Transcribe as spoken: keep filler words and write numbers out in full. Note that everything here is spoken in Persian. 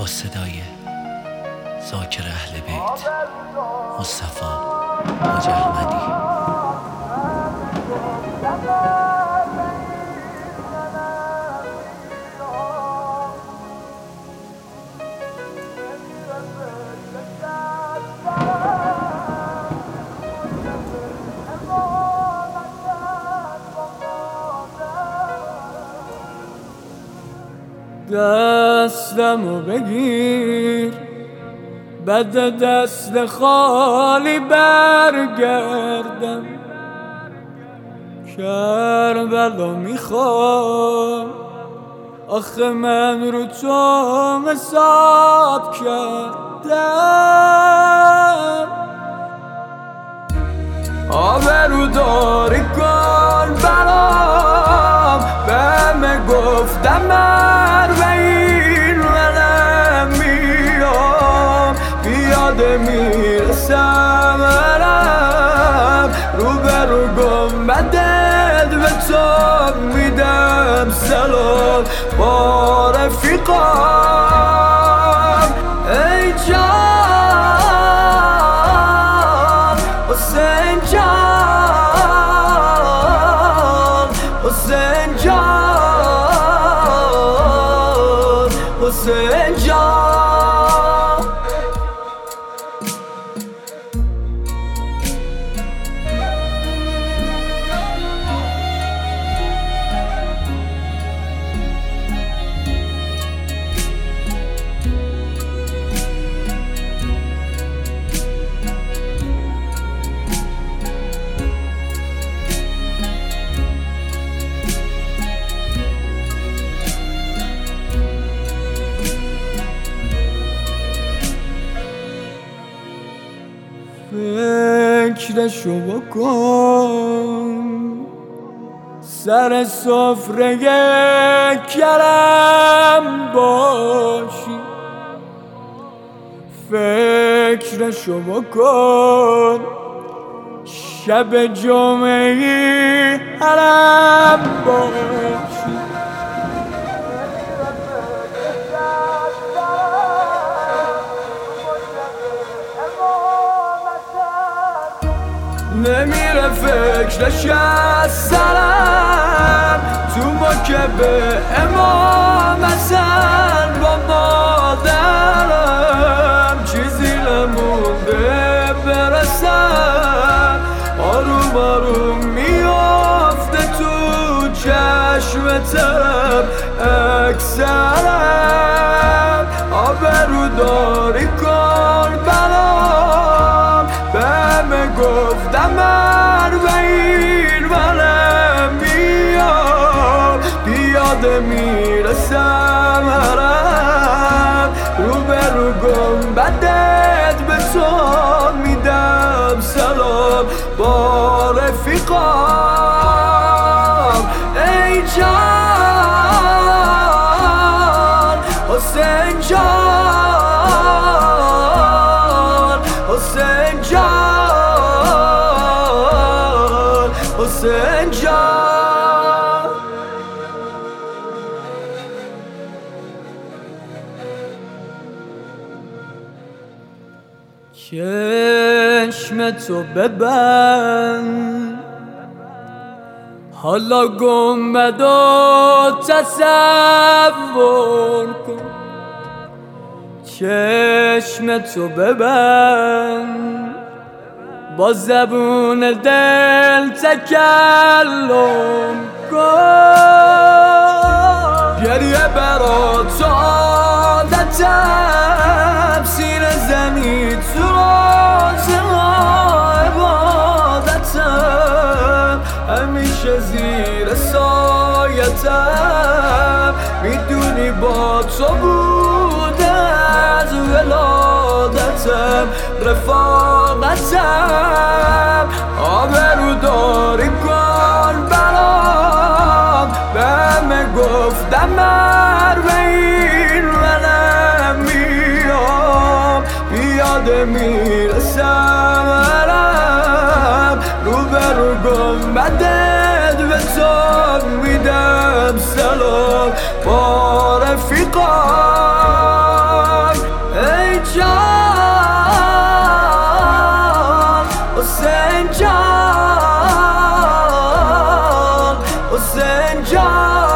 صدای ذاکر اهل بیت مصطفی حاج احمدی. دستمو بگیر بد دست خالی برگردم، کربلا میخوام آخه من رو تو حساب کردم. آبرو داری کن برام بهم گفتم مروین منم میام بیاده میرسم برم رو برو گنبدت به تو میدم سلام با رفیقام. ای جان حسین جان حسین جان حسین جان. فکرشو بکن سر سفره کرم باشی، فکرشو بکن شب جمعه حرم باشی. نمیره فکرش از سرم تو مکب امام حسن با مادرم چیزی نمونده برسم. آروم آروم میافته تو چشمتم اکثرم. آبرو داری کن برام بهم گفتم مروین منم میام بیاده میرسم حرم رو برو گنبدت به تو میدم سلام با رفیقام. ای جان حسین جان حسین جان حسین جان. چشم تو ببند حالا گنبد و تصور کن، چشم تو ببند با زبون دل تکلم کن. گریه برا تو عادتم سینه زنی تو رازها عبادتم همیشه زیر سایتم میدونی با تو بوده از ولادتم رفاقتم. آبرو داری کن برام بهم گفتم مروین منم میام بیاده میرسم برم رو برو گنبدت به تو میدم سلام با رفیقام. اینجا